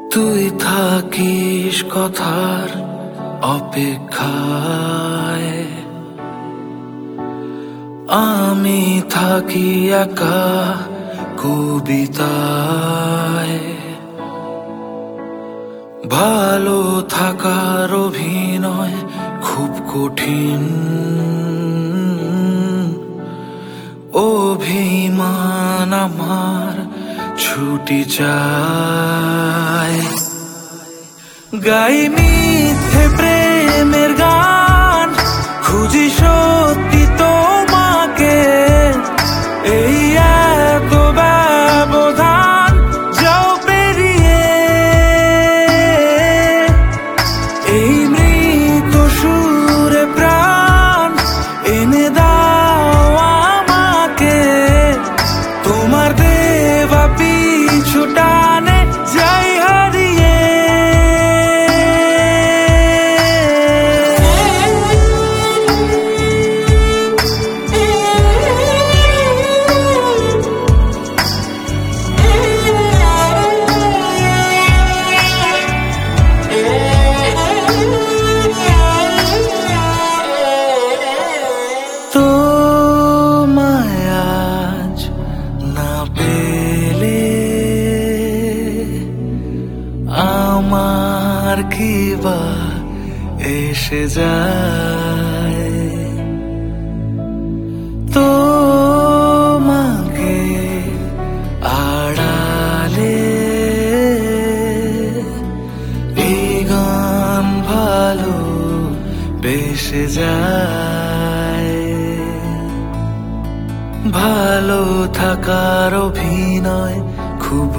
তুই থাকিস কথার অপেক্ষায়, আমি থাকি একা কবিতায়। ভালো থাকার অভিনয় খুব কঠিন, অভিমান আমার ছুটি চায়। গাই মিথ্যে প্রেমের গান, খুঁজি সত্যি তোমাকে, এই এত ব্যবধান যাও পেরিয়ে। এই মৃত সুরে প্রাণ এনে দাও আমাকে, তোমার দেওয়া পিছু টানে যাই হারিয়ে। আমার কি বা এসে যায় তোমাকে আড়ালে, এই গান ভালো বেসে যায়। ভালো থাকার অভিনয় খুব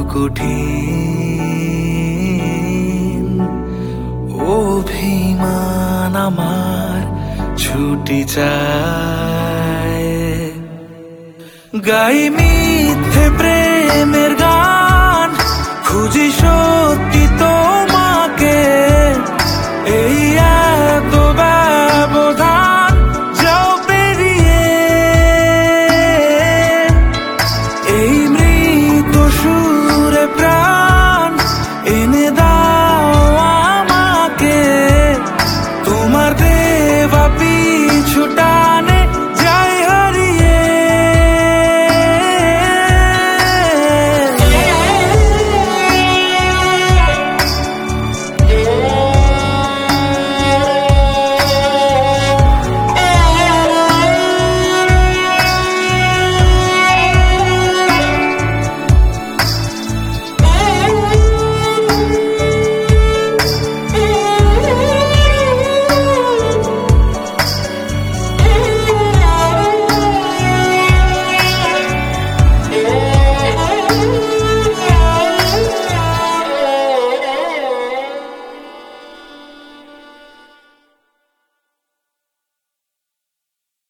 কঠিন, অভিমান আমার ছুটি চায়। গাই মিথ্যে প্রেমের গান, খুঁজি